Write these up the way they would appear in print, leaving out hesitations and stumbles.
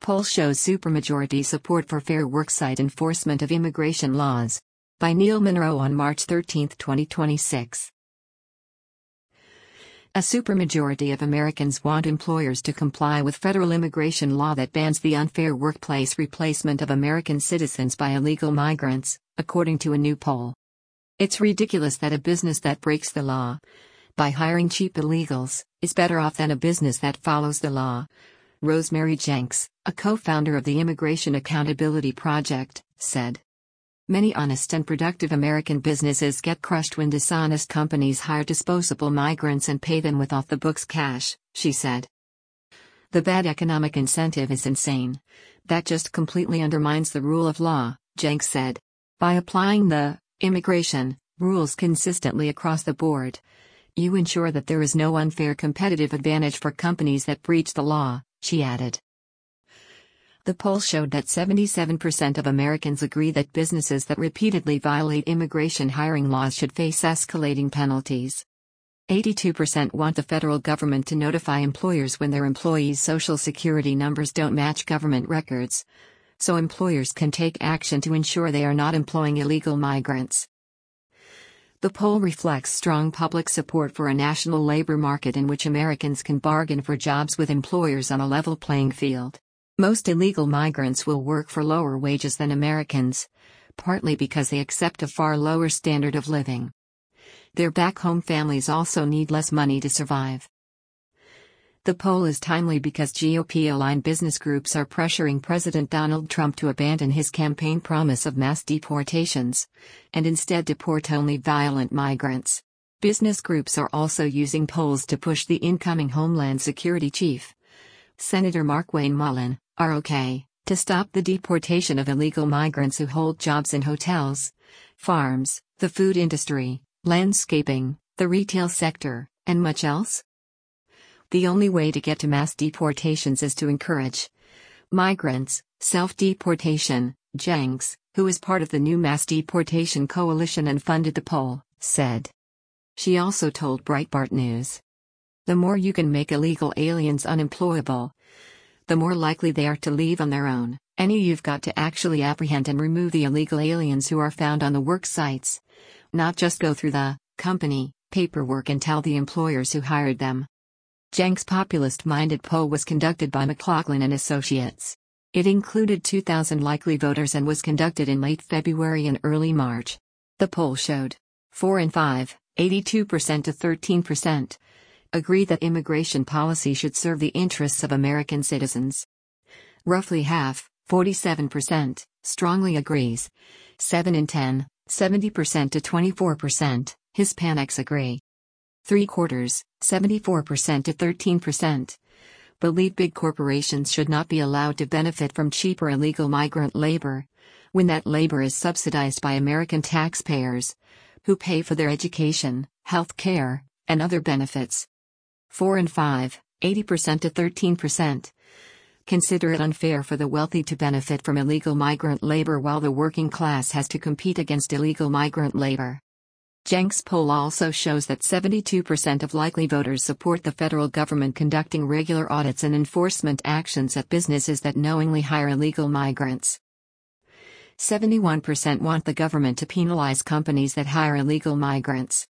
Poll shows supermajority support for fair worksite enforcement of immigration laws. By Neil Monroe on March 13, 2026. A supermajority of Americans want employers to comply with federal immigration law that bans the unfair workplace replacement of American citizens by illegal migrants, according to a new poll. It's ridiculous that a business that breaks the law by hiring cheap illegals is better off than a business that follows the law. Rosemary Jenks, a co-founder of the Immigration Accountability Project, said. Many honest and productive American businesses get crushed when dishonest companies hire disposable migrants and pay them with off-the-books cash, she said. The bad economic incentive is insane. That just completely undermines the rule of law, Jenks said. By applying the immigration rules consistently across the board, you ensure that there is no unfair competitive advantage for companies that breach the law, she added. The poll showed that 77% of Americans agree that businesses that repeatedly violate immigration hiring laws should face escalating penalties. 82% want the federal government to notify employers when their employees' social security numbers don't match government records, so employers can take action to ensure they are not employing illegal migrants. The poll reflects strong public support for a national labor market in which Americans can bargain for jobs with employers on a level playing field. Most illegal migrants will work for lower wages than Americans, partly because they accept a far lower standard of living. Their back-home families also need less money to survive. The poll is timely because GOP-aligned business groups are pressuring President Donald Trump to abandon his campaign promise of mass deportations, and instead deport only violent migrants. Business groups are also using polls to push the incoming Homeland Security Chief, Senator Markwayne Mullin, ROK, to stop the deportation of illegal migrants who hold jobs in hotels, farms, the food industry, landscaping, the retail sector, and much else. The only way to get to mass deportations is to encourage migrants, self-deportation, Jenks, who is part of the new Mass Deportation Coalition and funded the poll, said. She also told Breitbart News. The more you can make illegal aliens unemployable, the more likely they are to leave on their own. You've got to actually apprehend and remove the illegal aliens who are found on the work sites, not just go through the company paperwork and tell the employers who hired them. Jenks' populist-minded poll was conducted by McLaughlin and Associates. It included 2,000 likely voters and was conducted in late February and early March. The poll showed 4 and 5, 82% to 13%. Agree that immigration policy should serve the interests of American citizens. Roughly half, 47%, strongly agrees. 7 in 10, 70% to 24%, Hispanics agree. 3/4, 74% to 13%, believe big corporations should not be allowed to benefit from cheaper illegal migrant labor, when that labor is subsidized by American taxpayers, who pay for their education, health care, and other benefits. 4 and 5, 80% to 13%. Consider it unfair for the wealthy to benefit from illegal migrant labor while the working class has to compete against illegal migrant labor. Jenks' poll also shows that 72% of likely voters support the federal government conducting regular audits and enforcement actions at businesses that knowingly hire illegal migrants. 71% want the government to penalize companies that hire illegal migrants.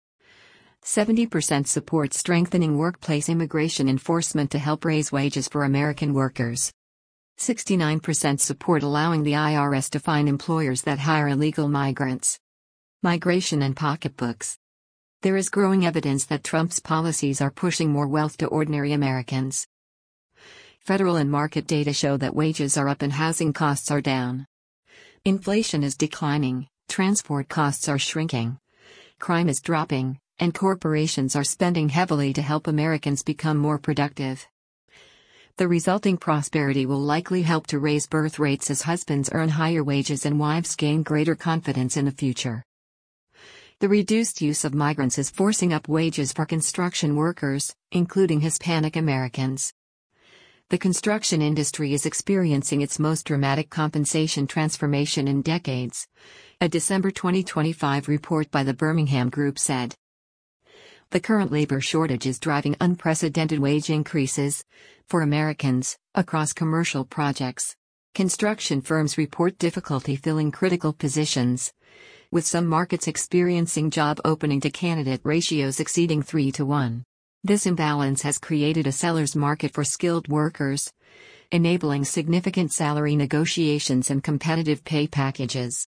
70% support strengthening workplace immigration enforcement to help raise wages for American workers. 69% support allowing the IRS to fine employers that hire illegal migrants. Migration and pocketbooks. There is growing evidence that Trump's policies are pushing more wealth to ordinary Americans. Federal and market data show that wages are up and housing costs are down. Inflation is declining, transport costs are shrinking. Crime is dropping, and corporations are spending heavily to help Americans become more productive. The resulting prosperity will likely help to raise birth rates as husbands earn higher wages and wives gain greater confidence in the future. The reduced use of migrants is forcing up wages for construction workers, including Hispanic Americans. The construction industry is experiencing its most dramatic compensation transformation in decades, a December 2025 report by the Birmingham Group said. The current labor shortage is driving unprecedented wage increases, For Americans, across commercial projects, construction firms report difficulty filling critical positions, with some markets experiencing job opening to candidate ratios exceeding 3 to 1. This imbalance has created a seller's market for skilled workers, enabling significant salary negotiations and competitive pay packages.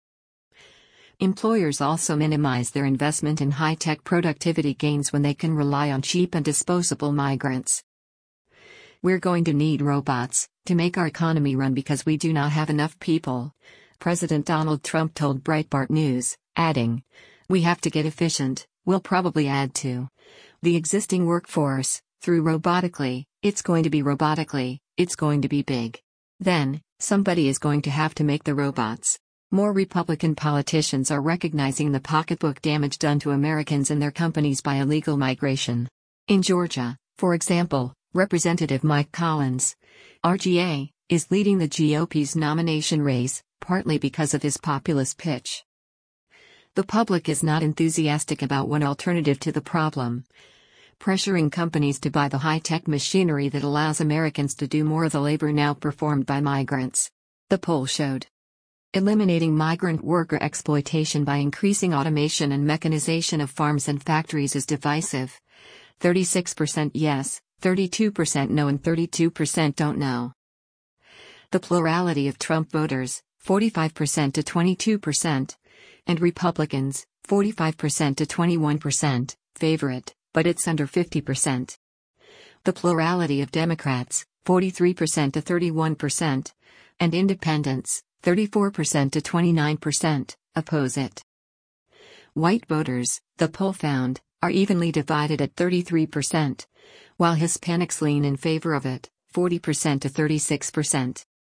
Employers also minimize their investment in high-tech productivity gains when they can rely on cheap and disposable migrants. "We're going to need robots to make our economy run because we do not have enough people," President Donald Trump told Breitbart News, adding, "We have to get efficient. We'll probably add to the existing workforce through robotically. It's going to be robotically, it's going to be big. Then, somebody is going to have to make the robots." More Republican politicians are recognizing the pocketbook damage done to Americans and their companies by illegal migration. In Georgia, for example, Representative Mike Collins, RGA, is leading the GOP's nomination race, partly because of his populist pitch. The public is not enthusiastic about one alternative to the problem: pressuring companies to buy the high-tech machinery that allows Americans to do more of the labor now performed by migrants. The poll showed eliminating migrant worker exploitation by increasing automation and mechanization of farms and factories is divisive. 36% yes, 32% no, and 32% don't know. The plurality of Trump voters, 45% to 22%, and Republicans, 45% to 21%, favor it, but it's under 50%. The plurality of Democrats, 43% to 31%, and independents, 34% to 29%, oppose it. White voters, the poll found, are evenly divided at 33%, while Hispanics lean in favor of it, 40% to 36%.